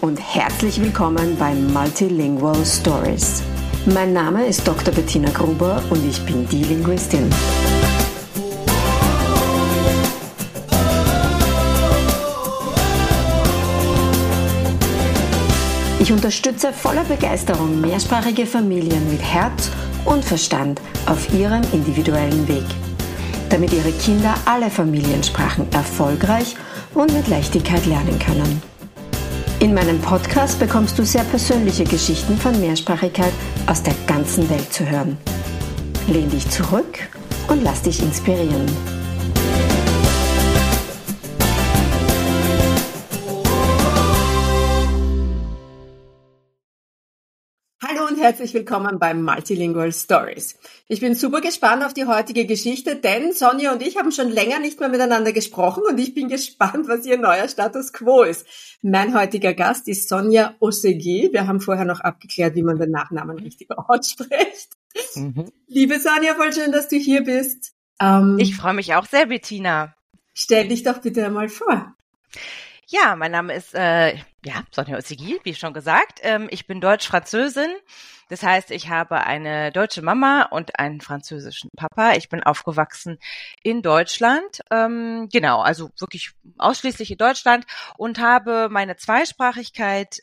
und herzlich willkommen bei Multilingual Stories. Mein Name ist Dr. Bettina Gruber und ich bin die Linguistin. Ich unterstütze voller Begeisterung mehrsprachige Familien mit Herz und Verstand auf ihrem individuellen Weg, damit ihre Kinder alle Familiensprachen erfolgreich und mit Leichtigkeit lernen können. In meinem Podcast bekommst du sehr persönliche Geschichten von Mehrsprachigkeit aus der ganzen Welt zu hören. Lehn dich zurück und lass dich inspirieren. Hallo und herzlich willkommen bei Multilingual Stories. Ich bin super gespannt auf die heutige Geschichte, denn Sonja und ich haben schon länger nicht mehr miteinander gesprochen und ich bin gespannt, was ihr neuer Status quo ist. Mein heutiger Gast ist Sonja Osegui. Wir haben vorher noch abgeklärt, wie man den Nachnamen richtig ausspricht. Liebe Sonja, voll schön, dass du hier bist. Ich freue mich auch sehr, Bettina. Stell dich doch bitte einmal vor. Ja, mein Name ist Sonja Osegui, wie schon gesagt. Ich bin Deutsch-Französin. Das heißt, ich habe eine deutsche Mama und einen französischen Papa. Ich bin aufgewachsen in Deutschland, also wirklich ausschließlich in Deutschland und habe meine Zweisprachigkeit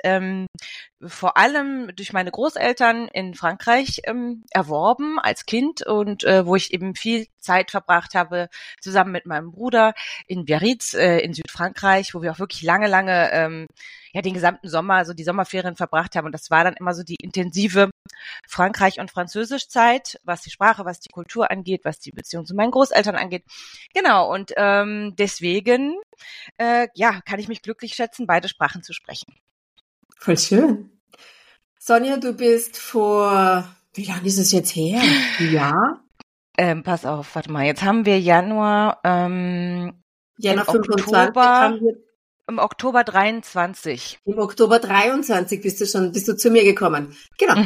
vor allem durch meine Großeltern in Frankreich erworben als Kind und wo ich eben viel Zeit verbracht habe, zusammen mit meinem Bruder in Biarritz in Südfrankreich, wo wir auch wirklich lange den gesamten Sommer, also die Sommerferien verbracht haben. Und das war dann immer so die intensive Frankreich- und Französischzeit, was die Sprache, was die Kultur angeht, was die Beziehung zu meinen Großeltern angeht. Genau, und deswegen kann ich mich glücklich schätzen, beide Sprachen zu sprechen. Voll schön. Sonja, du bist wie lange ist es jetzt her? Ja. Pass auf, warte mal, jetzt haben wir Januar, Januar 25 haben wir. Im Oktober 23. Im Oktober 23 bist du zu mir gekommen. Genau.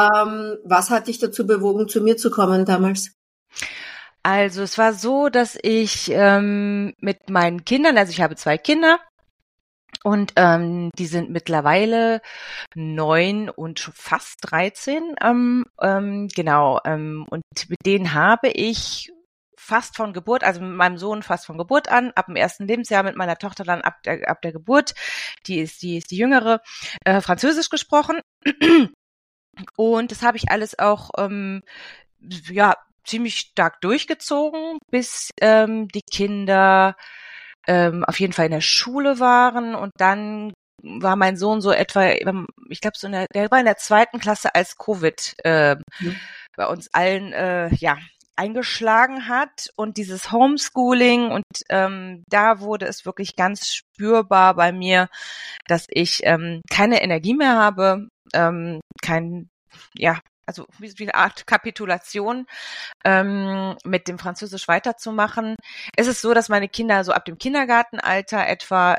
Was hat dich dazu bewogen, zu mir zu kommen damals? Also es war so, dass ich mit meinen Kindern, also ich habe 2 Kinder und die sind mittlerweile 9 und fast 13. Und mit denen habe ich fast von Geburt, also mit meinem Sohn fast von Geburt an, ab dem ersten Lebensjahr, mit meiner Tochter dann ab der Geburt, die ist die Jüngere, Französisch gesprochen. Und das habe ich alles auch ziemlich stark durchgezogen, bis die Kinder auf jeden Fall in der Schule waren. Und dann war mein Sohn so etwa, ich glaube, der war in der 2. Klasse, als Covid bei uns allen eingeschlagen hat und dieses Homeschooling und da wurde es wirklich ganz spürbar bei mir, dass ich keine Energie mehr habe, wie eine Art Kapitulation mit dem Französisch weiterzumachen. Es ist so, dass meine Kinder so ab dem Kindergartenalter etwa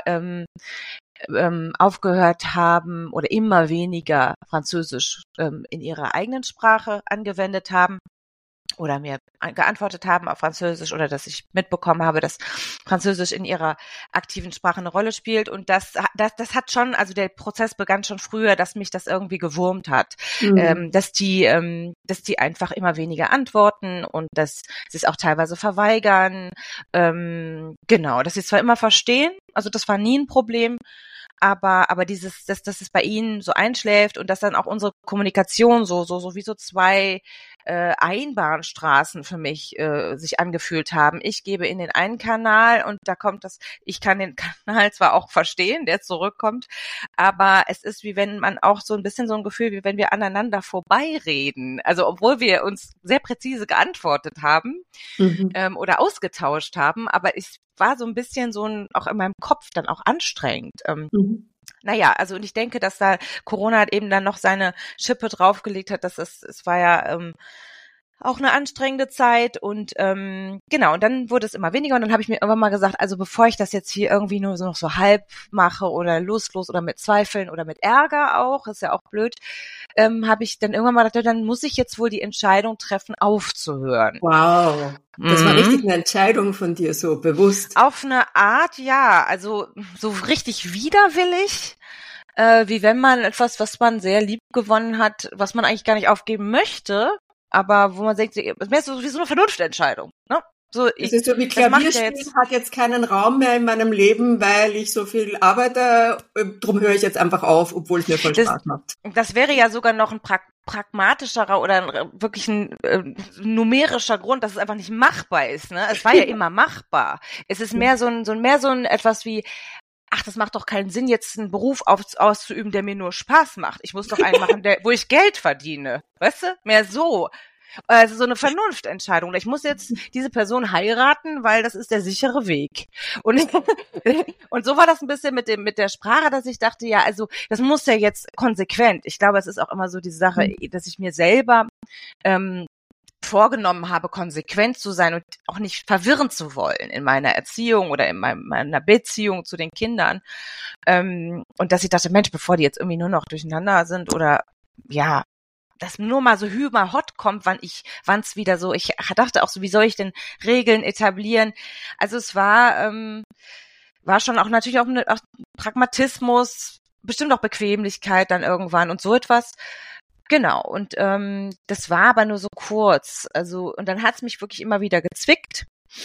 aufgehört haben oder immer weniger Französisch in ihrer eigenen Sprache angewendet haben oder mir geantwortet haben auf Französisch oder dass ich mitbekommen habe, dass Französisch in ihrer aktiven Sprache eine Rolle spielt. Und das hat schon, also der Prozess begann schon früher, dass mich das irgendwie gewurmt hat, dass die einfach immer weniger antworten und dass sie es auch teilweise verweigern. Dass sie zwar immer verstehen, also das war nie ein Problem, aber dass es bei ihnen so einschläft und dass dann auch unsere Kommunikation so wie so 2 Einbahnstraßen für mich sich angefühlt haben. Ich gebe in den einen Kanal und da kommt ich kann den Kanal zwar auch verstehen, der zurückkommt, aber es ist wie wenn man auch so ein bisschen so ein Gefühl, wie wenn wir aneinander vorbeireden. Also obwohl wir uns sehr präzise geantwortet haben oder ausgetauscht haben, aber es war so ein bisschen auch in meinem Kopf dann auch anstrengend. Und ich denke, dass da Corona eben dann noch seine Schippe draufgelegt hat, es war ja auch eine anstrengende Zeit und und dann wurde es immer weniger und dann habe ich mir irgendwann mal gesagt, also bevor ich das jetzt hier irgendwie nur so noch so halb mache oder lustlos oder mit Zweifeln oder mit Ärger auch, ist ja auch blöd, habe ich dann irgendwann mal gedacht, dann muss ich jetzt wohl die Entscheidung treffen, aufzuhören. Wow, das war richtig eine Entscheidung von dir, so bewusst. Auf eine Art, ja, also so richtig widerwillig. wie wenn man etwas, was man sehr lieb gewonnen hat, was man eigentlich gar nicht aufgeben möchte, aber wo man denkt, es wäre so wie so eine Vernunftentscheidung, ne? So, es ist so wie Klavierspielen hat jetzt keinen Raum mehr in meinem Leben, weil ich so viel arbeite. Drum höre ich jetzt einfach auf, obwohl es mir voll Spaß macht. Das wäre ja sogar noch ein pragmatischerer oder wirklich ein numerischer Grund, dass es einfach nicht machbar ist. Ne? Es war ja immer machbar. Es ist mehr so ein etwas wie, ach, das macht doch keinen Sinn, jetzt einen Beruf auszuüben, der mir nur Spaß macht. Ich muss doch einen machen, wo ich Geld verdiene. Weißt du? Mehr so. Also so eine Vernunftentscheidung. Ich muss jetzt diese Person heiraten, weil das ist der sichere Weg. Und so war das ein bisschen mit der Sprache, dass ich dachte, ja, also das muss ja jetzt konsequent. Ich glaube, es ist auch immer so die Sache, dass ich mir selber vorgenommen habe, konsequent zu sein und auch nicht verwirren zu wollen in meiner Erziehung oder in meiner Beziehung zu den Kindern. Und dass ich dachte, Mensch, bevor die jetzt irgendwie nur noch durcheinander sind oder ja, dass nur mal so hot kommt, wann es wieder so, ich dachte auch so, wie soll ich denn Regeln etablieren? Also es war schon auch natürlich auch Pragmatismus, bestimmt auch Bequemlichkeit dann irgendwann und so etwas. Genau, und das war aber nur so kurz. Also, und dann hat es mich wirklich immer wieder gezwickt.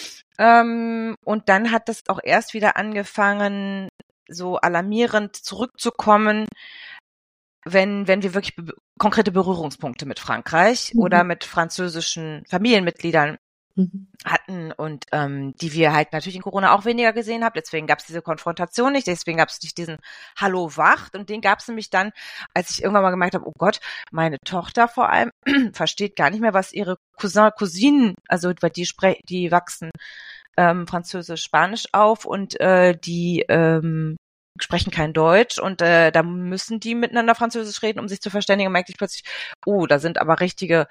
Und dann hat das auch erst wieder angefangen, so alarmierend zurückzukommen, wenn wir wirklich konkrete Berührungspunkte mit Frankreich oder mit französischen Familienmitgliedern hatten und die wir halt natürlich in Corona auch weniger gesehen haben. Deswegen gab es diese Konfrontation nicht, deswegen gab es nicht diesen Hallo wacht und den gab es nämlich dann, als ich irgendwann mal gemerkt habe, oh Gott, meine Tochter vor allem versteht gar nicht mehr, was ihre Cousinen, also weil die wachsen Französisch, Spanisch auf und die sprechen kein Deutsch und da müssen die miteinander Französisch reden, um sich zu verständigen. Und merkte ich plötzlich, oh, da sind aber richtige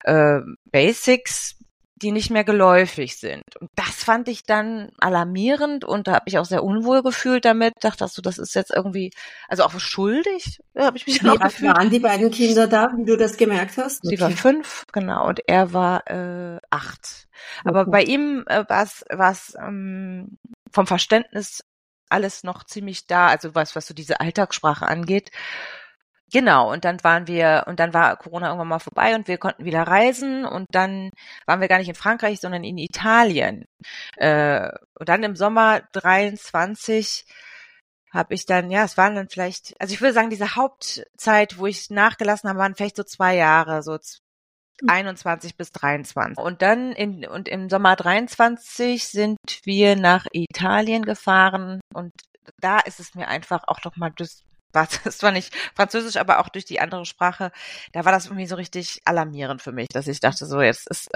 Basics, die nicht mehr geläufig sind. Und das fand ich dann alarmierend und da habe ich auch sehr unwohl gefühlt damit. Dachte, das ist jetzt irgendwie, also auch schuldig, habe ich mich dann auch gefühlt. Wie waren die beiden Kinder da, wie du das gemerkt hast? Sie war 5, genau, und er war 8. Aber bei ihm war es vom Verständnis alles noch ziemlich da, also was so diese Alltagssprache angeht. Genau, und dann war Corona irgendwann mal vorbei und wir konnten wieder reisen und dann waren wir gar nicht in Frankreich, sondern in Italien. Und dann im Sommer 23 habe ich dann, ja, es waren dann vielleicht, also ich würde sagen, diese Hauptzeit, wo ich nachgelassen habe, waren vielleicht so 2 Jahre, so 21 bis 23. Und dann im Sommer 23 sind wir nach Italien gefahren und da ist es mir einfach auch nochmal, das war nicht Französisch, aber auch durch die andere Sprache, da war das irgendwie so richtig alarmierend für mich, dass ich dachte, so jetzt ist,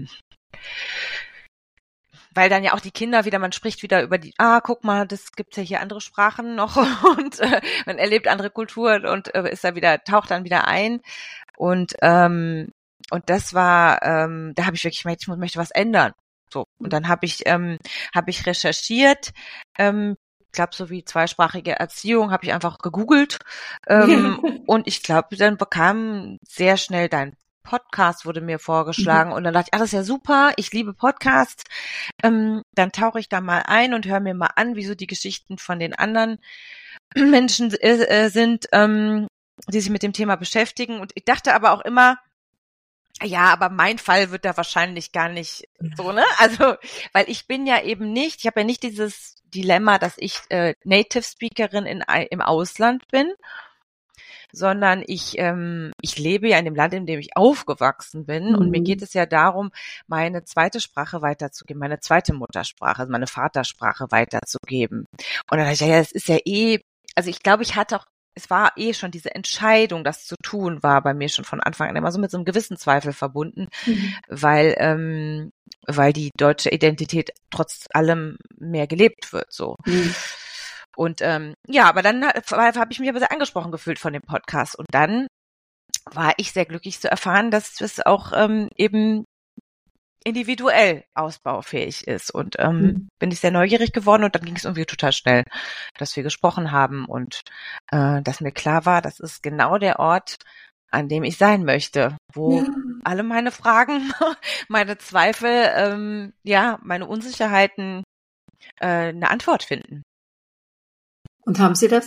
weil dann ja auch die Kinder wieder, man spricht wieder über guck mal, das gibt's ja hier andere Sprachen noch und man erlebt andere Kulturen und taucht dann wieder ein und das war, da habe ich wirklich gemerkt, ich möchte was ändern. So. Und dann habe ich recherchiert, ich glaube, so wie zweisprachige Erziehung habe ich einfach gegoogelt. Und ich glaube, dann bekam sehr schnell dein Podcast wurde mir vorgeschlagen und dann dachte ich, das ist ja super, ich liebe Podcasts. Dann tauche ich da mal ein und höre mir mal an, wie so die Geschichten von den anderen Menschen sind, die sich mit dem Thema beschäftigen. Und ich dachte aber auch immer, ja, aber mein Fall wird da wahrscheinlich gar nicht so, ne? Also, weil ich bin ja eben nicht, ich habe ja nicht dieses Dilemma, dass ich Native Speakerin im Ausland bin, sondern ich lebe ja in dem Land, in dem ich aufgewachsen bin und mir geht es ja darum, meine zweite Sprache weiterzugeben, meine zweite Muttersprache, also meine Vatersprache weiterzugeben. Und dann dachte ich, ja, das ist ja also ich glaube, es war schon diese Entscheidung, das zu tun, war bei mir schon von Anfang an immer so mit so einem gewissen Zweifel verbunden, weil die deutsche Identität trotz allem mehr gelebt wird, so. Und ja, aber dann habe ich mich aber sehr angesprochen gefühlt von dem Podcast und dann war ich sehr glücklich zu erfahren, dass es auch eben individuell ausbaufähig ist und bin ich sehr neugierig geworden und dann ging es irgendwie total schnell, dass wir gesprochen haben und dass mir klar war, das ist genau der Ort, an dem ich sein möchte, wo alle meine Fragen, meine Zweifel, meine Unsicherheiten eine Antwort finden. Und haben Sie das?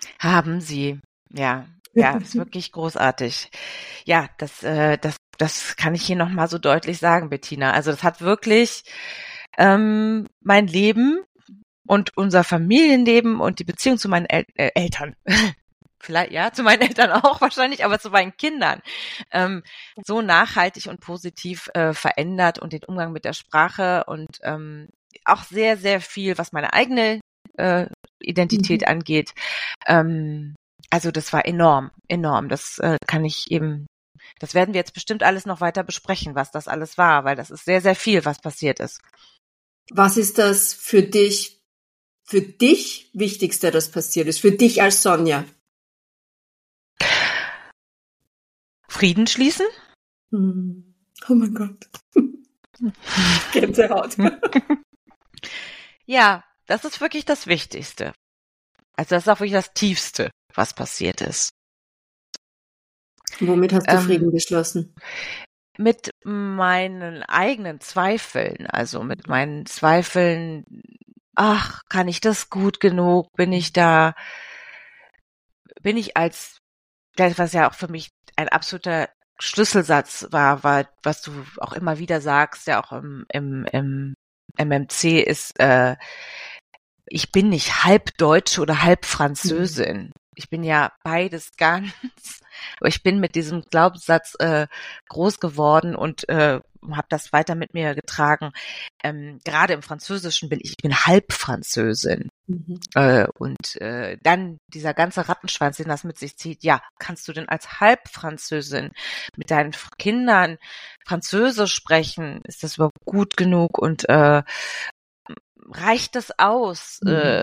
Haben sie. Ja, ja, ist wirklich großartig. Ja, das kann ich hier nochmal so deutlich sagen, Bettina. Also das hat wirklich mein Leben und unser Familienleben und die Beziehung zu meinen Eltern, vielleicht ja, zu meinen Eltern auch wahrscheinlich, aber zu meinen Kindern, so nachhaltig und positiv verändert und den Umgang mit der Sprache und auch sehr, sehr viel, was meine eigene Identität angeht. Also das war enorm, enorm. Das kann ich eben, das werden wir jetzt bestimmt alles noch weiter besprechen, was das alles war, weil das ist sehr, sehr viel, was passiert ist. Was ist das für dich Wichtigste, das passiert ist? Für dich als Sonja? Frieden schließen? Oh mein Gott. Gänsehaut. Ja, das ist wirklich das Wichtigste. Also das ist auch wirklich das Tiefste, was passiert ist. Womit hast du Frieden geschlossen? Mit meinen eigenen Zweifeln, also mit meinen Zweifeln, ach, kann ich das gut genug? Bin ich als, was ja auch für mich ein absoluter Schlüsselsatz war, was du auch immer wieder sagst, ja auch im MMC ist, ich bin nicht halb Deutsche oder halb Französin. Ich bin ja beides ganz, aber ich bin mit diesem Glaubenssatz groß geworden und habe das weiter mit mir getragen. Gerade im Französischen bin ich bin halb Französin. Und dann dieser ganze Rattenschwanz, den das mit sich zieht. Ja, kannst du denn als Halbfranzösin mit deinen Kindern Französisch sprechen? Ist das überhaupt gut genug? Und reicht das aus,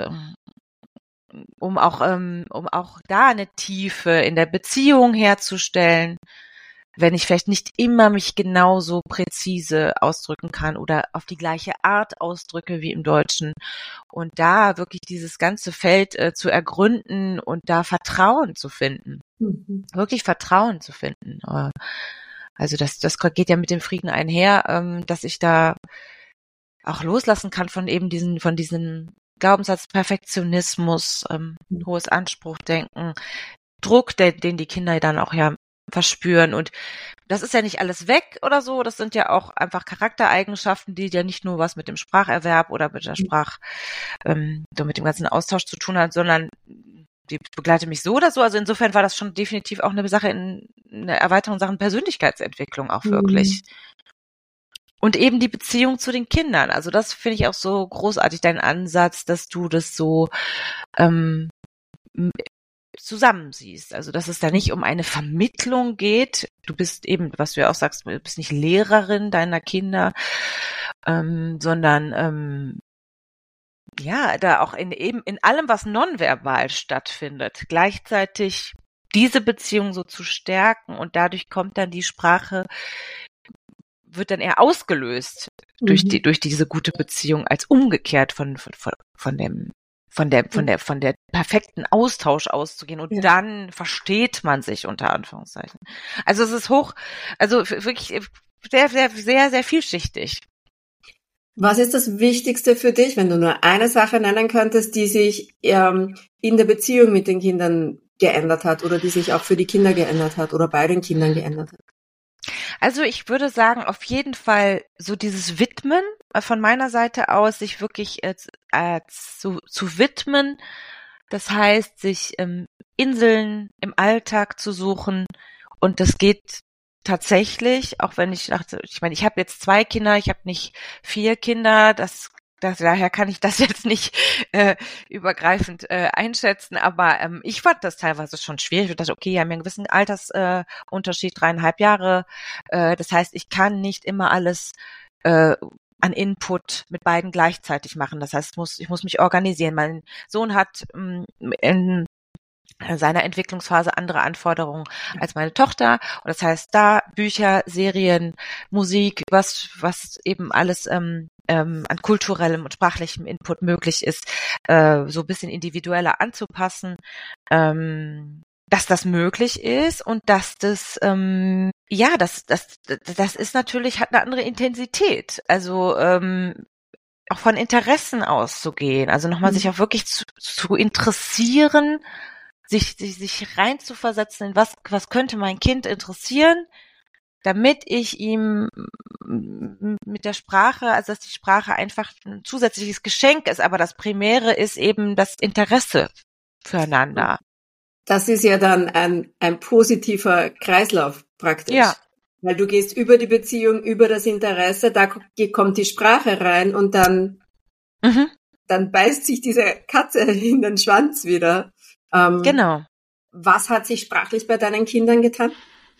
um auch da eine Tiefe in der Beziehung herzustellen, wenn ich vielleicht nicht immer mich genauso präzise ausdrücken kann oder auf die gleiche Art ausdrücke wie im Deutschen und da wirklich dieses ganze Feld zu ergründen und da Vertrauen zu finden, wirklich Vertrauen zu finden. Also das geht ja mit dem Frieden einher, dass ich da auch loslassen kann von eben diesem Glaubenssatz Perfektionismus, hohes Anspruchdenken, Druck, den die Kinder dann auch ja verspüren. Und das ist ja nicht alles weg oder so. Das sind ja auch einfach Charaktereigenschaften, die ja nicht nur was mit dem Spracherwerb oder mit der so mit dem ganzen Austausch zu tun hat, sondern die begleitet mich so oder so. Also insofern war das schon definitiv auch eine Sache eine Erweiterung in Sachen Persönlichkeitsentwicklung auch wirklich. Und eben die Beziehung zu den Kindern. Also das finde ich auch so großartig, dein Ansatz, dass du das so zusammensiehst. Also dass es da nicht um eine Vermittlung geht. Du bist eben, was du ja auch sagst, du bist nicht Lehrerin deiner Kinder, sondern ja, da auch in allem, was nonverbal stattfindet, gleichzeitig diese Beziehung so zu stärken und dadurch kommt dann die Sprache, wird dann eher ausgelöst durch diese gute Beziehung als umgekehrt von der perfekten Austausch auszugehen und dann versteht man sich unter Anführungszeichen. Also es ist wirklich sehr, sehr, sehr, sehr vielschichtig. Was ist das Wichtigste für dich, wenn du nur eine Sache nennen könntest, die sich in der Beziehung mit den Kindern geändert hat oder die sich auch für die Kinder geändert hat oder bei den Kindern geändert hat? Also ich würde sagen, auf jeden Fall so dieses Widmen von meiner Seite aus, sich wirklich zu widmen. Das heißt, sich Inseln im Alltag zu suchen. Und das geht tatsächlich, auch wenn ich dachte, ich meine, ich habe jetzt 2 Kinder, ich habe nicht 4 Kinder, daher kann ich das jetzt nicht übergreifend einschätzen, aber ich fand das teilweise schon schwierig. Ich dachte, okay, wir haben ja einen gewissen Altersunterschied, 3,5 Jahre. Das heißt, ich kann nicht immer alles an Input mit beiden gleichzeitig machen. Das heißt, ich muss mich organisieren. Mein Sohn hat in seiner Entwicklungsphase andere Anforderungen als meine Tochter. Und das heißt, da Bücher, Serien, Musik, was eben alles an kulturellem und sprachlichem Input möglich ist, so ein bisschen individueller anzupassen, dass das möglich ist und dass das das ist natürlich, hat eine andere Intensität. Also auch von Interessen auszugehen, also nochmal sich auch wirklich zu interessieren sich reinzuversetzen in was könnte mein Kind interessieren, damit ich ihm mit der Sprache, also dass die Sprache einfach ein zusätzliches Geschenk ist, aber das Primäre ist eben das Interesse füreinander. Das ist ja dann ein positiver Kreislauf praktisch. Ja. Weil du gehst über die Beziehung, über das Interesse, da kommt die Sprache rein und dann beißt sich diese Katze in den Schwanz wieder. Genau. Was hat sich sprachlich bei deinen Kindern getan?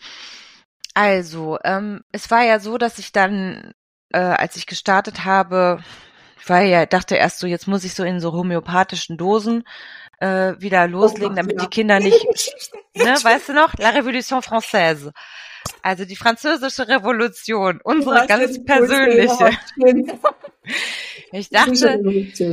Also, es war ja so, dass ich dann, als ich gestartet habe, dachte erst so, jetzt muss ich so in so homöopathischen Dosen wieder loslegen, damit die Kinder nicht, ne, weißt du noch? La Révolution Française. Also die französische Revolution, unsere ganz persönliche. Ich dachte,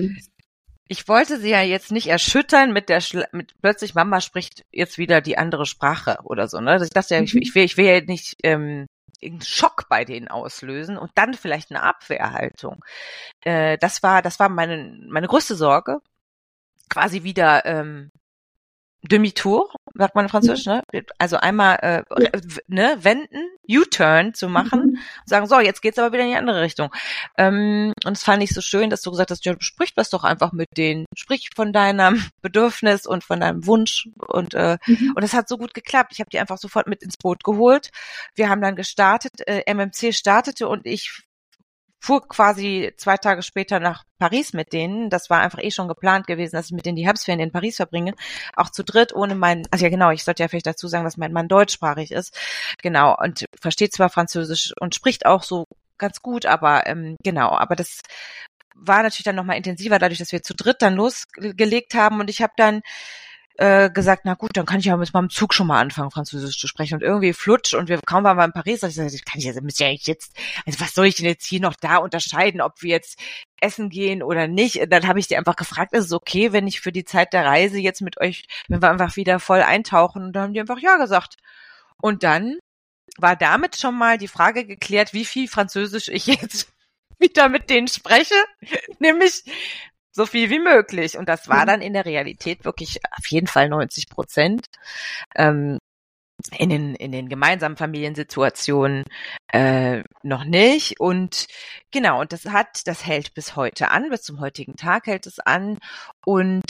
ich wollte sie ja jetzt nicht erschüttern mit plötzlich Mama spricht jetzt wieder die andere Sprache oder so, ne? Also ich dachte ja, ich will ja nicht irgendeinen Schock bei denen auslösen und dann vielleicht eine Abwehrhaltung. Das war meine größte Sorge. Quasi wieder Demi-Tour, sagt man in Französisch, ne? Also einmal wenden, U-Turn zu machen und sagen, so, jetzt geht's aber wieder in die andere Richtung. Und es fand ich so schön, dass du gesagt hast, ja, sprich das doch einfach mit denen, sprich von deinem Bedürfnis und von deinem Wunsch und es hat so gut geklappt. Ich habe die einfach sofort mit ins Boot geholt. Wir haben dann gestartet, MMC startete und ich fuhr quasi 2 Tage später nach Paris mit denen. Das war einfach schon geplant gewesen, dass ich mit denen die Herbstferien in Paris verbringe. Auch zu dritt ohne ich sollte ja vielleicht dazu sagen, dass mein Mann deutschsprachig ist. Genau, und versteht zwar Französisch und spricht auch so ganz gut, aber aber das war natürlich dann nochmal intensiver, dadurch, dass wir zu dritt dann losgelegt haben und ich habe dann gesagt, na gut, dann kann ich ja mit meinem Zug schon mal anfangen, Französisch zu sprechen und irgendwie flutsch und kaum waren wir in Paris, ich gesagt, also was soll ich denn jetzt hier noch da unterscheiden, ob wir jetzt essen gehen oder nicht? Dann habe ich die einfach gefragt, ist es okay, wenn ich für die Zeit der Reise jetzt mit euch, wenn wir einfach wieder voll eintauchen? Und dann haben die einfach ja gesagt. Und dann war damit schon mal die Frage geklärt, wie viel Französisch ich jetzt wieder mit denen spreche, nämlich so viel wie möglich. Und das war dann in der Realität wirklich auf jeden Fall 90%. In den gemeinsamen Familiensituationen noch nicht. Und genau, und das hält bis heute an, bis zum heutigen Tag hält es an. Und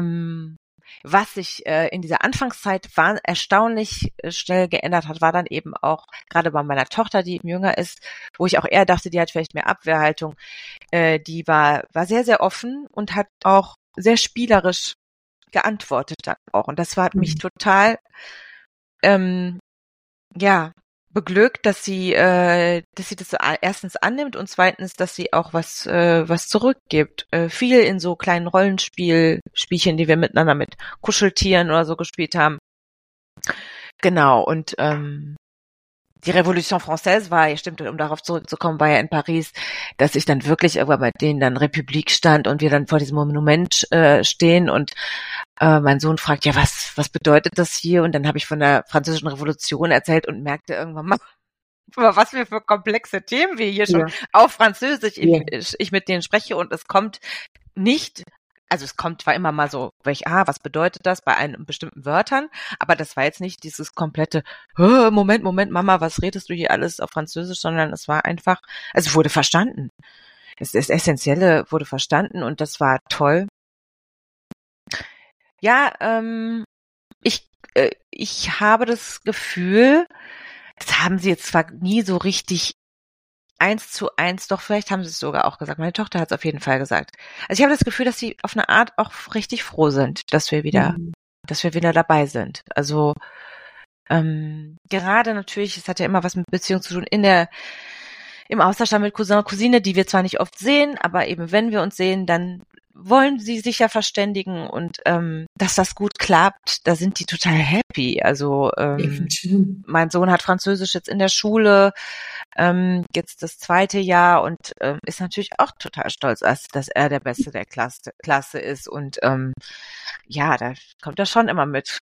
was sich in dieser Anfangszeit erstaunlich schnell geändert hat, war dann eben auch, gerade bei meiner Tochter, die jünger ist, wo ich auch eher dachte, die hat vielleicht mehr Abwehrhaltung, die war sehr, sehr offen und hat auch sehr spielerisch geantwortet dann auch. Und das hat mich total beglückt, dass sie das erstens annimmt und zweitens, dass sie auch was zurückgibt. Viel in so kleinen Rollenspielchen, die wir miteinander mit Kuscheltieren oder so gespielt haben. Genau, und die Revolution Française war, stimmt, um darauf zurückzukommen, war ja in Paris, dass ich dann wirklich irgendwann bei denen dann Republik stand und wir dann vor diesem Monument stehen und mein Sohn fragt, ja, was bedeutet das hier? Und dann habe ich von der Französischen Revolution erzählt und merkte irgendwann mal, was wir für komplexe Themen wir hier schon auf Französisch ich mit denen spreche und es kommt nicht, also es kommt zwar immer mal so, was bedeutet das bei einem bestimmten Wörtern, aber das war jetzt nicht dieses komplette, Moment, Mama, was redest du hier alles auf Französisch, sondern es war einfach, also es wurde verstanden. Das Essentielle wurde verstanden und das war toll. Ja, ich habe das Gefühl, das haben sie jetzt zwar nie so richtig 1:1, doch vielleicht haben sie es sogar auch gesagt. Meine Tochter hat es auf jeden Fall gesagt. Also ich habe das Gefühl, dass sie auf eine Art auch richtig froh sind, dass wir wieder dabei sind. Also gerade natürlich, es hat ja immer was mit Beziehung zu tun, im Austausch mit Cousin und Cousine, die wir zwar nicht oft sehen, aber eben wenn wir uns sehen, dann wollen sie sich ja verständigen und dass das gut klappt, da sind die total happy. Also mein Sohn hat Französisch jetzt in der Schule, jetzt das 2. Jahr und ist natürlich auch total stolz, dass er der Beste der Klasse ist und da kommt er schon immer mit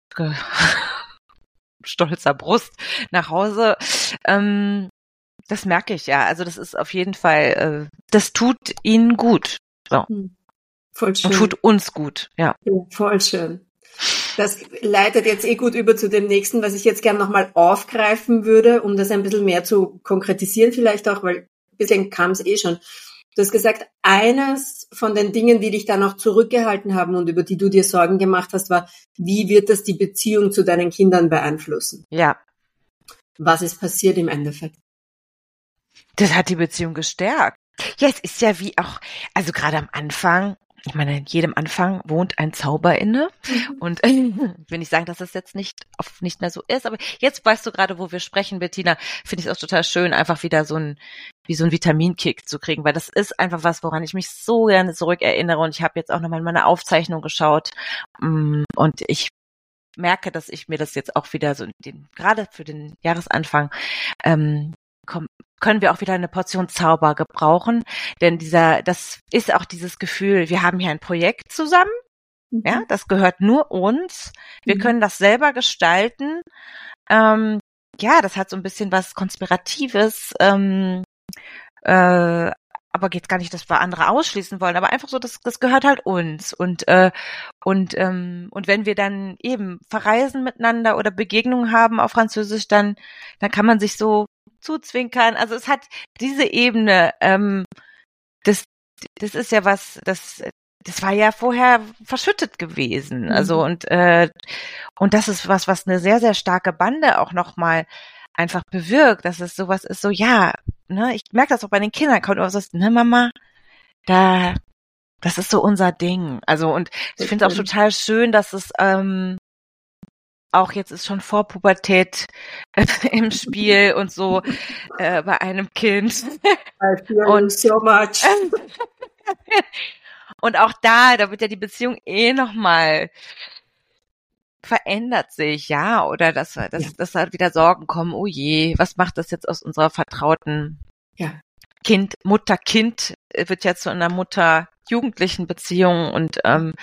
stolzer Brust nach Hause. Das merke ich, ja. Also das ist auf jeden Fall, das tut ihnen gut. So. Voll schön. Und tut uns gut, ja. Ja, voll schön. Das leitet jetzt gut über zu dem nächsten, was ich jetzt gern nochmal aufgreifen würde, um das ein bisschen mehr zu konkretisieren vielleicht auch, weil ein bisschen kam es schon. Du hast gesagt, eines von den Dingen, die dich dann auch zurückgehalten haben und über die du dir Sorgen gemacht hast, war, wie wird das die Beziehung zu deinen Kindern beeinflussen? Ja. Was ist passiert im Endeffekt? Das hat die Beziehung gestärkt. Ja, es ist ja wie auch, also gerade am Anfang, ich meine, in jedem Anfang wohnt ein Zauber inne. Und ich will nicht sagen, dass das jetzt nicht mehr so ist, aber jetzt weißt du gerade, wo wir sprechen, Bettina, finde ich es auch total schön, einfach wieder wie so ein Vitaminkick zu kriegen, weil das ist einfach was, woran ich mich so gerne zurückerinnere. Und ich habe jetzt auch nochmal in meine Aufzeichnung geschaut und ich merke, dass ich mir das jetzt auch wieder so, gerade für den Jahresanfang, können wir auch wieder eine Portion Zauber gebrauchen, denn das ist auch dieses Gefühl, wir haben hier ein Projekt zusammen, ja, das gehört nur uns, wir können das selber gestalten, ja, das hat so ein bisschen was Konspiratives, aber geht gar nicht, dass wir andere ausschließen wollen, aber einfach so, das gehört halt uns und wenn wir dann eben verreisen miteinander oder Begegnungen haben auf Französisch, dann kann man sich so zuzwinkern. Also es hat diese Ebene, das ist ja was, das war ja vorher verschüttet gewesen. Also und das ist was eine sehr, sehr starke Bande auch nochmal einfach bewirkt, dass es sowas ist, so ja, ne, ich merke das auch bei den Kindern, kommt auch so, ne Mama, das ist so unser Ding. Also und ich finde es auch total schön, dass es auch jetzt ist schon Vorpubertät im Spiel und so bei einem Kind. I feel und so much. Und auch da wird ja die Beziehung nochmal verändert sich, ja, oder dass halt wieder Sorgen kommen, oh je, was macht das jetzt aus unserer vertrauten Mutter-Kind wird ja zu einer Mutter-Jugendlichen Beziehung und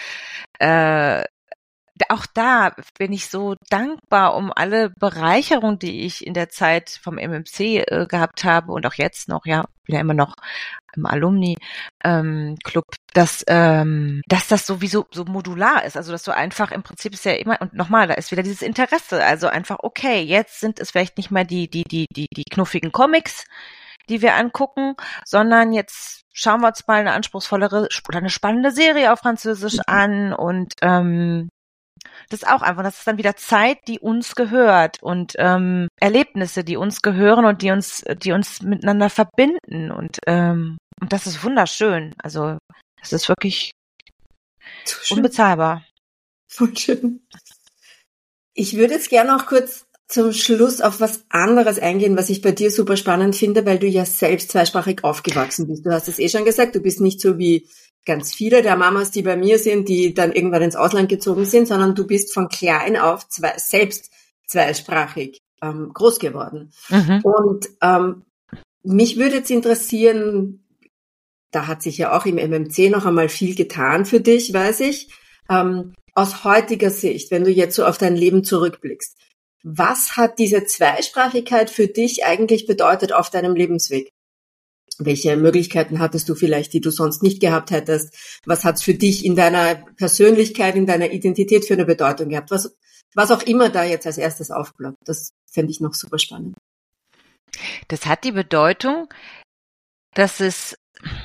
auch da bin ich so dankbar um alle Bereicherung, die ich in der Zeit vom MMC gehabt habe und auch jetzt noch, ja, bin ja immer noch im Alumni-Club, dass das sowieso so modular ist, also dass du einfach im Prinzip ist ja immer, und nochmal, da ist wieder dieses Interesse, also einfach, okay, jetzt sind es vielleicht nicht mehr die knuffigen Comics, die wir angucken, sondern jetzt schauen wir uns mal eine anspruchsvollere oder eine spannende Serie auf Französisch an und das ist auch einfach, das ist dann wieder Zeit, die uns gehört und Erlebnisse, die uns gehören und die uns miteinander verbinden und das ist wunderschön. Also das ist wirklich so unbezahlbar. Voll schön. Ich würde jetzt gerne auch kurz zum Schluss auf was anderes eingehen, was ich bei dir super spannend finde, weil du ja selbst zweisprachig aufgewachsen bist. Du hast es schon gesagt, du bist nicht so wie ganz viele der Mamas, die bei mir sind, die dann irgendwann ins Ausland gezogen sind, sondern du bist von klein auf selbst zweisprachig groß geworden. Und mich würde jetzt interessieren, da hat sich ja auch im MMC noch einmal viel getan für dich, weiß ich, aus heutiger Sicht, wenn du jetzt so auf dein Leben zurückblickst, was hat diese Zweisprachigkeit für dich eigentlich bedeutet auf deinem Lebensweg? Welche Möglichkeiten hattest du vielleicht, die du sonst nicht gehabt hättest? Was hat es für dich in deiner Persönlichkeit, in deiner Identität für eine Bedeutung gehabt? Was auch immer da jetzt als erstes aufploppt. Das fände ich noch super spannend. Das hat die Bedeutung, dass es,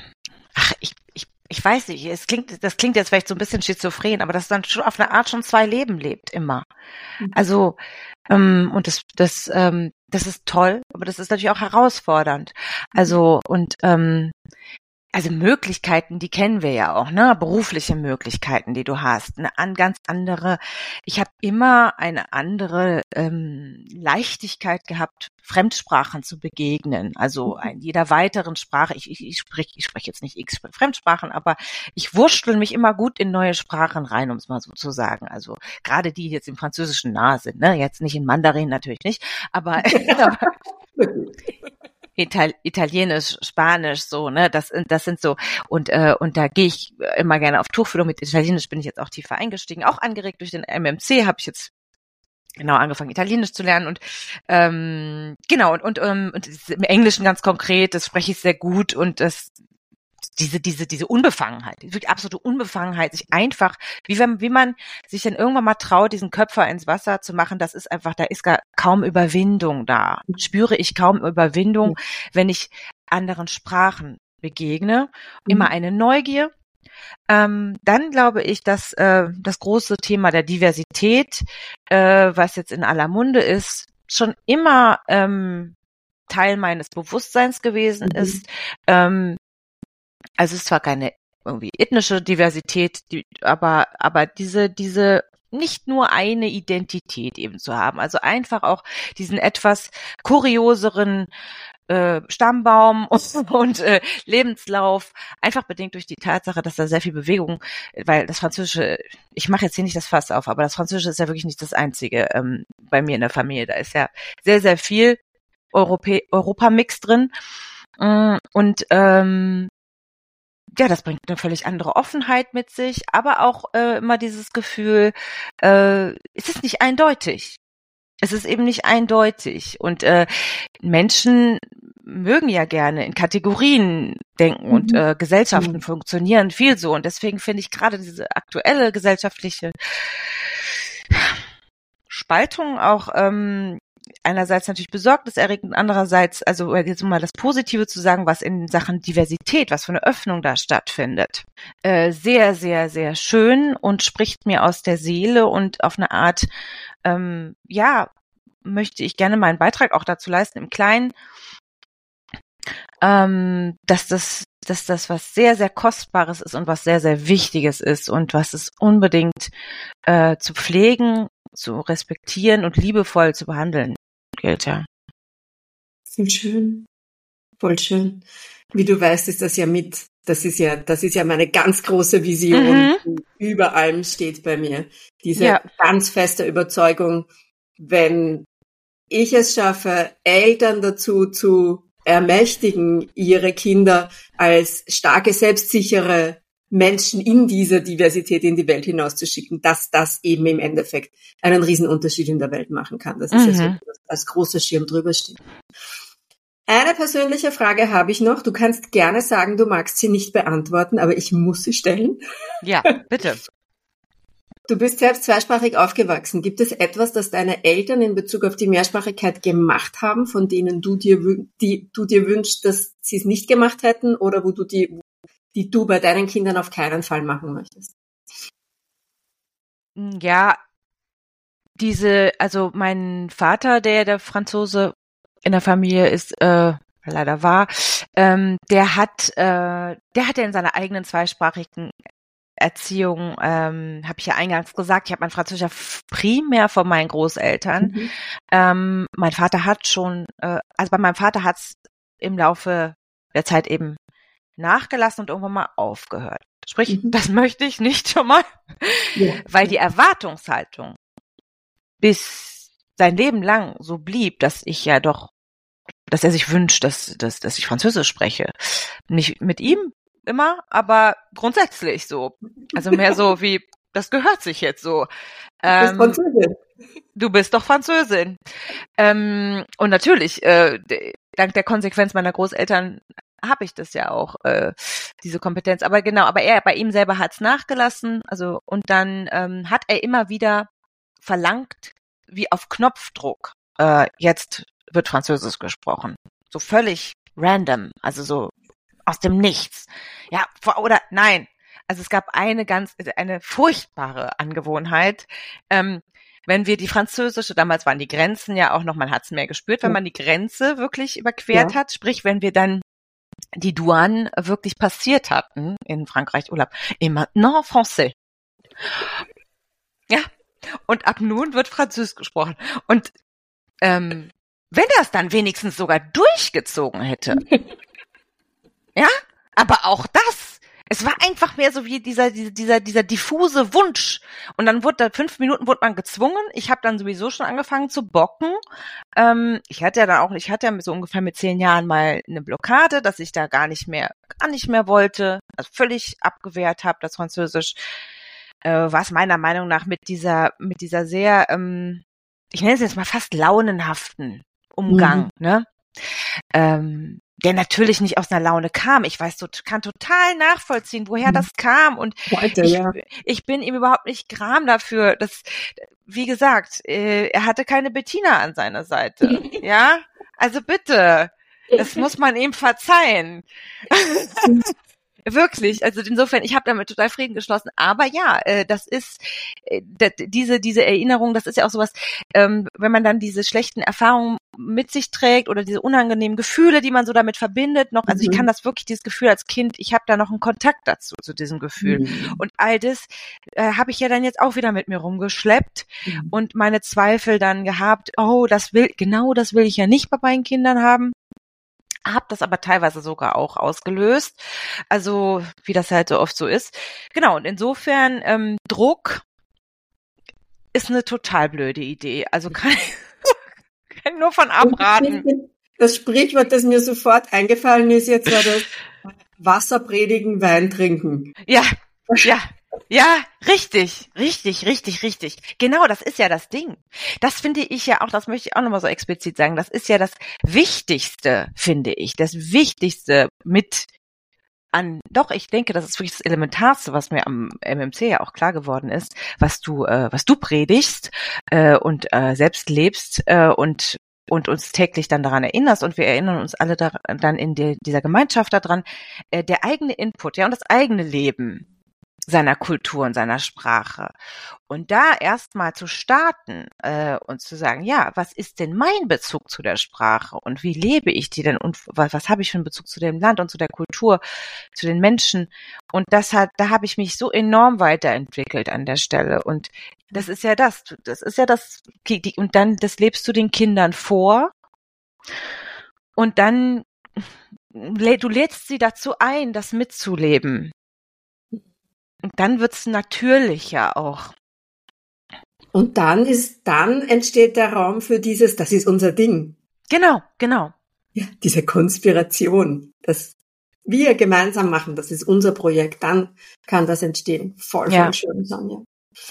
ich weiß nicht, das klingt jetzt vielleicht so ein bisschen schizophren, aber dass dann schon auf eine Art schon zwei Leben lebt, immer. Also, und das ist toll, aber das ist natürlich auch herausfordernd. Also, und also Möglichkeiten, die kennen wir ja auch, ne? Berufliche Möglichkeiten, die du hast. Eine ganz andere, ich habe immer eine andere Leichtigkeit gehabt, Fremdsprachen zu begegnen. Also jeder weiteren Sprache, ich spreche jetzt nicht x Fremdsprachen, aber ich wurschtel mich immer gut in neue Sprachen rein, um es mal so zu sagen. Also gerade die jetzt im Französischen nahe sind, ne? Jetzt nicht in Mandarin natürlich nicht, aber Italienisch, Spanisch, so, ne, das sind so, und da gehe ich immer gerne auf Tuchfühlung. Mit Italienisch bin ich jetzt auch tiefer eingestiegen, auch angeregt durch den MMC habe ich jetzt genau angefangen, Italienisch zu lernen und genau, und im Englischen ganz konkret, das spreche ich sehr gut und das diese Unbefangenheit, wirklich absolute Unbefangenheit, sich einfach, wie man sich dann irgendwann mal traut, diesen Köpfer ins Wasser zu machen, das ist einfach, da ist gar kaum Überwindung da. Spüre ich kaum Überwindung, wenn ich anderen Sprachen begegne. Immer eine Neugier. Dann glaube ich, dass das große Thema der Diversität, was jetzt in aller Munde ist, schon immer Teil meines Bewusstseins gewesen ist. Also es ist zwar keine irgendwie ethnische Diversität, aber diese nicht nur eine Identität eben zu haben, also einfach auch diesen etwas kurioseren Stammbaum und Lebenslauf, einfach bedingt durch die Tatsache, dass da sehr viel Bewegung, weil das Französische, ich mache jetzt hier nicht das Fass auf, aber das Französische ist ja wirklich nicht das Einzige bei mir in der Familie. Da ist ja sehr, sehr viel Europamix drin. Und ja, das bringt eine völlig andere Offenheit mit sich, aber auch immer dieses Gefühl, es ist nicht eindeutig. Es ist eben nicht eindeutig. Und Menschen mögen ja gerne in Kategorien denken und Gesellschaften funktionieren viel so. Und deswegen finde ich gerade diese aktuelle gesellschaftliche Spaltung auch einerseits natürlich besorgniserregend, andererseits, also jetzt um mal das Positive zu sagen, was in Sachen Diversität, was für eine Öffnung da stattfindet, sehr, sehr, sehr schön und spricht mir aus der Seele und auf eine Art, ja, möchte ich gerne meinen Beitrag auch dazu leisten, im Kleinen, dass das was sehr, sehr Kostbares ist und was sehr, sehr Wichtiges ist und was es unbedingt zu pflegen, zu respektieren und liebevoll zu behandeln gilt, ja. Voll schön. Voll schön. Wie du weißt, ist das ist ja meine ganz große Vision, die über allem steht bei mir. Diese ganz feste Überzeugung, wenn ich es schaffe, Eltern dazu zu ermächtigen, ihre Kinder als starke, selbstsichere Menschen in dieser Diversität in die Welt hinauszuschicken, dass das eben im Endeffekt einen Riesenunterschied in der Welt machen kann. Das ist jetzt als großer Schirm drüber steht. Eine persönliche Frage habe ich noch. Du kannst gerne sagen, du magst sie nicht beantworten, aber ich muss sie stellen. Ja, bitte. Du bist selbst zweisprachig aufgewachsen. Gibt es etwas, das deine Eltern in Bezug auf die Mehrsprachigkeit gemacht haben, von denen du dir wünschst, dass sie es nicht gemacht hätten oder die du bei deinen Kindern auf keinen Fall machen möchtest? Ja, also mein Vater, der Franzose in der Familie ist, leider war, der hat ja in seiner eigenen zweisprachigen Erziehung, habe ich ja eingangs gesagt, ich habe mein Französisch primär von meinen Großeltern. Mein Vater hat schon, also bei meinem Vater hat es im Laufe der Zeit eben nachgelassen und irgendwann mal aufgehört. Sprich, das möchte ich nicht schon mal, weil die Erwartungshaltung bis sein Leben lang so blieb, dass er sich wünscht, dass ich Französisch spreche. Nicht mit ihm immer, aber grundsätzlich so. Also mehr so wie, das gehört sich jetzt so. Du bist Französin. Du bist doch Französin. Und natürlich, dank der Konsequenz meiner Großeltern habe ich das ja auch, diese Kompetenz. Aber genau, bei ihm selber hat's nachgelassen. Also, und dann hat er immer wieder verlangt, wie auf Knopfdruck, jetzt wird Französisch gesprochen. So völlig random, also so aus dem Nichts. Ja, oder nein. Also es gab eine furchtbare Angewohnheit. Wenn wir die französische, damals waren die Grenzen ja auch noch, man hat es mehr gespürt, wenn man die Grenze wirklich überquert hat, sprich, wenn wir dann die Douane wirklich passiert hatten in Frankreich Urlaub. Et maintenant français. Ja, und ab nun wird Französisch gesprochen. Und wenn er es dann wenigstens sogar durchgezogen hätte. Ja, aber auch das. Es war einfach mehr so wie dieser diffuse Wunsch. Und dann 5 Minuten wurde man gezwungen. Ich habe dann sowieso schon angefangen zu bocken. Ich hatte ja so ungefähr mit 10 Jahren mal eine Blockade, dass ich da gar nicht mehr wollte. Also völlig abgewehrt habe, das Französisch. Was meiner Meinung nach mit dieser sehr, ich nenne es jetzt mal fast launenhaften Umgang, ne? der natürlich nicht aus einer Laune kam. Ich kann total nachvollziehen, woher das kam. Und ich bin ihm überhaupt nicht gram dafür. Wie gesagt, er hatte keine Bettina an seiner Seite. Ja, also bitte, das muss man ihm verzeihen. Wirklich, also insofern, ich habe damit total Frieden geschlossen. Aber ja, das ist diese Erinnerung, das ist ja auch sowas, wenn man dann diese schlechten Erfahrungen mit sich trägt oder diese unangenehmen Gefühle, die man so damit verbindet noch. Also ich kann das wirklich, dieses Gefühl als Kind, ich habe da noch einen Kontakt dazu, zu diesem Gefühl. Und all das habe ich ja dann jetzt auch wieder mit mir rumgeschleppt und meine Zweifel dann gehabt, das will ich ja nicht bei meinen Kindern haben. Hab das aber teilweise sogar auch ausgelöst, also wie das halt so oft so ist. Genau, und insofern Druck ist eine total blöde Idee, also kann nur von abraten. Das Sprichwort, das mir sofort eingefallen ist, jetzt war das Wasser predigen, Wein trinken. Ja, richtig. Genau, das ist ja das Ding. Das finde ich ja auch, das möchte ich auch nochmal so explizit sagen, das ist ja das Wichtigste, finde ich, das Wichtigste ich denke, das ist wirklich das Elementarste, was mir am MMC ja auch klar geworden ist, was du predigst und selbst lebst und uns täglich dann daran erinnerst und wir erinnern uns alle dann in dieser Gemeinschaft daran, der eigene Input, ja, und das eigene Leben seiner Kultur und seiner Sprache. Und da erstmal zu starten und zu sagen, ja, was ist denn mein Bezug zu der Sprache und wie lebe ich die denn und was habe ich für einen Bezug zu dem Land und zu der Kultur, zu den Menschen? Und da habe ich mich so enorm weiterentwickelt an der Stelle. Und das ist ja das, und dann, das lebst du den Kindern vor und dann, du lädst sie dazu ein, das mitzuleben. Und dann wird's natürlicher auch. Und dann entsteht der Raum für das ist unser Ding. Genau. Ja, diese Konspiration, das wir gemeinsam machen, das ist unser Projekt, dann kann das entstehen. Voll schön, Sonja.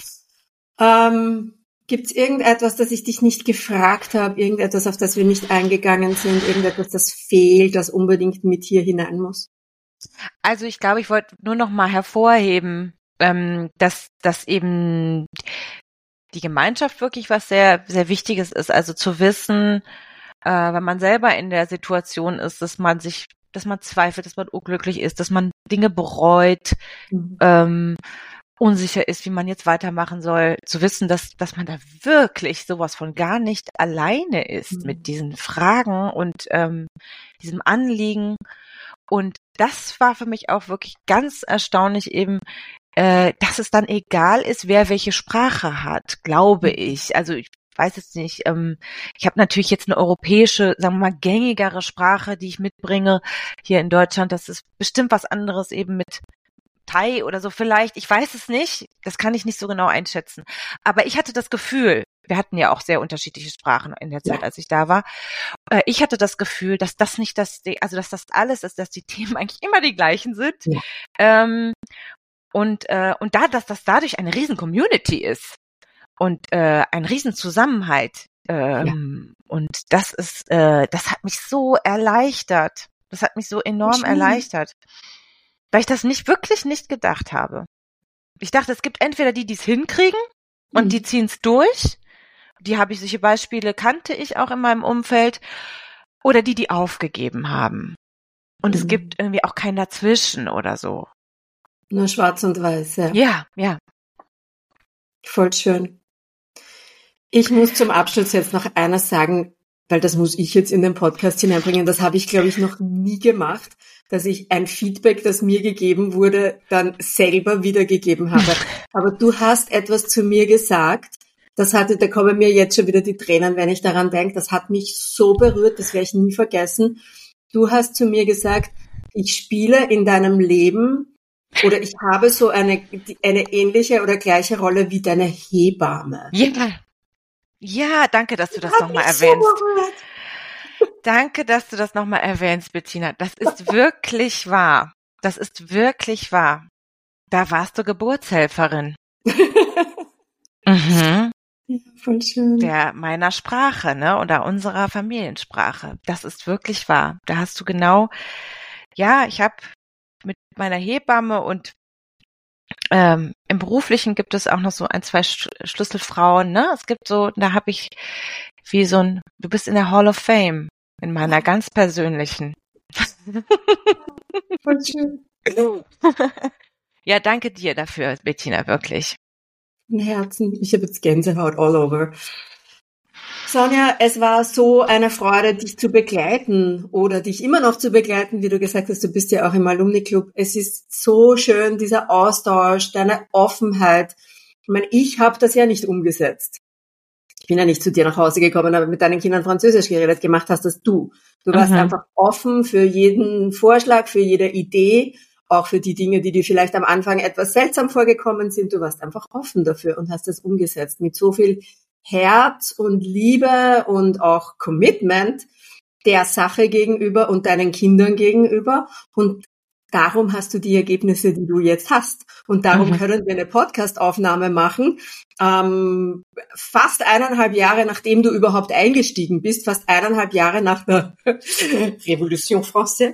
Gibt's irgendetwas, das ich dich nicht gefragt habe, irgendetwas, auf das wir nicht eingegangen sind, irgendetwas, das fehlt, das unbedingt mit hier hinein muss? Also ich glaube, ich wollte nur noch mal hervorheben, dass eben die Gemeinschaft wirklich was sehr, sehr Wichtiges ist. Also zu wissen, wenn man selber in der Situation ist, dass man zweifelt, dass man unglücklich ist, dass man Dinge bereut, unsicher ist, wie man jetzt weitermachen soll, zu wissen, dass man da wirklich sowas von gar nicht alleine ist mit diesen Fragen und diesem Anliegen. Und das war für mich auch wirklich ganz erstaunlich eben, dass es dann egal ist, wer welche Sprache hat, glaube ich. Also ich weiß jetzt nicht, ich habe natürlich jetzt eine europäische, sagen wir mal, gängigere Sprache, die ich mitbringe hier in Deutschland. Das ist bestimmt was anderes eben mit Thai oder so vielleicht. Ich weiß es nicht, das kann ich nicht so genau einschätzen. Aber ich hatte das Gefühl, wir hatten ja auch sehr unterschiedliche Sprachen in der Zeit, als ich da war. Ich hatte das Gefühl, dass das nicht dass das alles ist, dass die Themen eigentlich immer die gleichen sind. Ja. Dass das dadurch eine riesen Community ist und ein riesen Zusammenhalt. Und das hat mich so erleichtert. Das hat mich so enorm erleichtert. Weil ich das nicht gedacht habe. Ich dachte, es gibt entweder die es hinkriegen und die ziehen es durch. Solche Beispiele kannte ich auch in meinem Umfeld. Oder die aufgegeben haben. Und es gibt irgendwie auch kein Dazwischen oder so. Nur schwarz und weiß, Ja. Voll schön. Ich muss zum Abschluss jetzt noch eines sagen, weil das muss ich jetzt in den Podcast hineinbringen. Das habe ich, glaube ich, noch nie gemacht, dass ich ein Feedback, das mir gegeben wurde, dann selber wiedergegeben habe. Aber du hast etwas zu mir gesagt, da kommen mir jetzt schon wieder die Tränen, wenn ich daran denke. Das hat mich so berührt, das werde ich nie vergessen. Du hast zu mir gesagt, ich spiele in deinem Leben oder ich habe so eine ähnliche oder gleiche Rolle wie deine Hebamme. Ja, danke, dass du das nochmal erwähnst. So danke, dass du das nochmal erwähnst, Bettina. Das ist wirklich wahr. Da warst du Geburtshelferin. Ja, voll schön. Meiner Sprache, ne, oder unserer Familiensprache. Das ist wirklich wahr. Da hast du genau, ja, ich habe mit meiner Hebamme und im Beruflichen gibt es auch noch so 1, 2 Schlüsselfrauen, ne? Es gibt so, da habe ich du bist in der Hall of Fame, in meiner ganz persönlichen. Voll schön. Ja, danke dir dafür, Bettina, wirklich. Im Herzen. Ich habe jetzt Gänsehaut all over. Sonja, es war so eine Freude, dich zu begleiten oder dich immer noch zu begleiten, wie du gesagt hast, du bist ja auch im Alumni-Club. Es ist so schön, dieser Austausch, deine Offenheit. Ich meine, ich habe das ja nicht umgesetzt. Ich bin ja nicht zu dir nach Hause gekommen, aber mit deinen Kindern Französisch geredet. Gemacht hast das du. Du warst einfach offen für jeden Vorschlag, für jede Idee, auch für die Dinge, die dir vielleicht am Anfang etwas seltsam vorgekommen sind. Du warst einfach offen dafür und hast das umgesetzt mit so viel Herz und Liebe und auch Commitment der Sache gegenüber und deinen Kindern gegenüber. Und darum hast du die Ergebnisse, die du jetzt hast. Und darum können wir eine Podcast-Aufnahme machen. Fast 1,5 Jahre, nachdem du überhaupt eingestiegen bist, fast 1,5 Jahre nach der Révolution Française,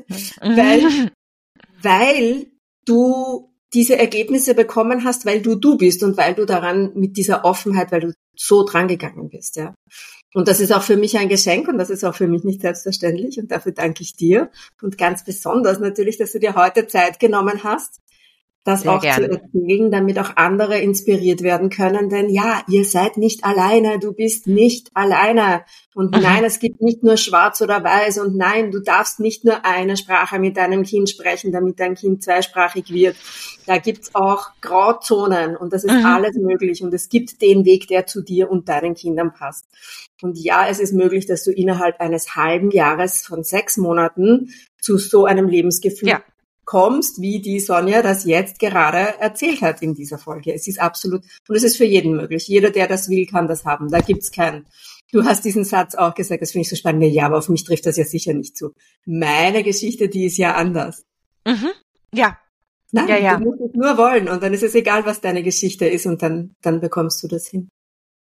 weil du diese Ergebnisse bekommen hast, weil du bist und weil du daran mit dieser Offenheit, weil du so dran gegangen bist, ja. Und das ist auch für mich ein Geschenk und das ist auch für mich nicht selbstverständlich und dafür danke ich dir und ganz besonders natürlich, dass du dir heute Zeit genommen hast, das sehr auch gerne zu erzählen, damit auch andere inspiriert werden können, denn ja, ihr seid nicht alleine, du bist nicht alleine und nein, es gibt nicht nur schwarz oder weiß und nein, du darfst nicht nur eine Sprache mit deinem Kind sprechen, damit dein Kind zweisprachig wird. Da gibt's auch Grauzonen und das ist alles möglich und es gibt den Weg, der zu dir und deinen Kindern passt. Und ja, es ist möglich, dass du innerhalb eines halben Jahres von 6 Monaten zu so einem Lebensgefühl kommst, wie die Sonja das jetzt gerade erzählt hat in dieser Folge. Es ist absolut, und es ist für jeden möglich. Jeder, der das will, kann das haben. Da gibt's keinen. Du hast diesen Satz auch gesagt, das finde ich so spannend. Ja, aber auf mich trifft das ja sicher nicht zu. Meine Geschichte, die ist ja anders. Ja. Nein, ja. Du musst es nur wollen und dann ist es egal, was deine Geschichte ist und dann bekommst du das hin.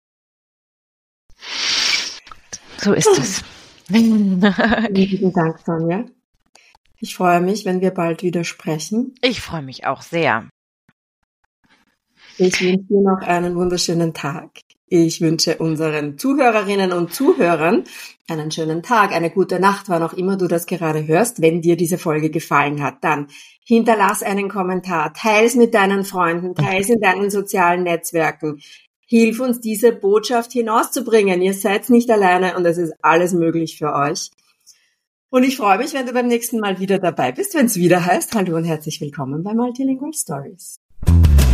So ist es. Vielen Dank, Sonja. Ich freue mich, wenn wir bald wieder sprechen. Ich freue mich auch sehr. Ich wünsche dir noch einen wunderschönen Tag. Ich wünsche unseren Zuhörerinnen und Zuhörern einen schönen Tag, eine gute Nacht, wann auch immer du das gerade hörst. Wenn dir diese Folge gefallen hat, dann hinterlass einen Kommentar, teils mit deinen Freunden, teils in deinen sozialen Netzwerken. Hilf uns, diese Botschaft hinauszubringen. Ihr seid nicht alleine und es ist alles möglich für euch. Und ich freue mich, wenn du beim nächsten Mal wieder dabei bist, wenn es wieder heißt, hallo und herzlich willkommen bei Multilingual Stories.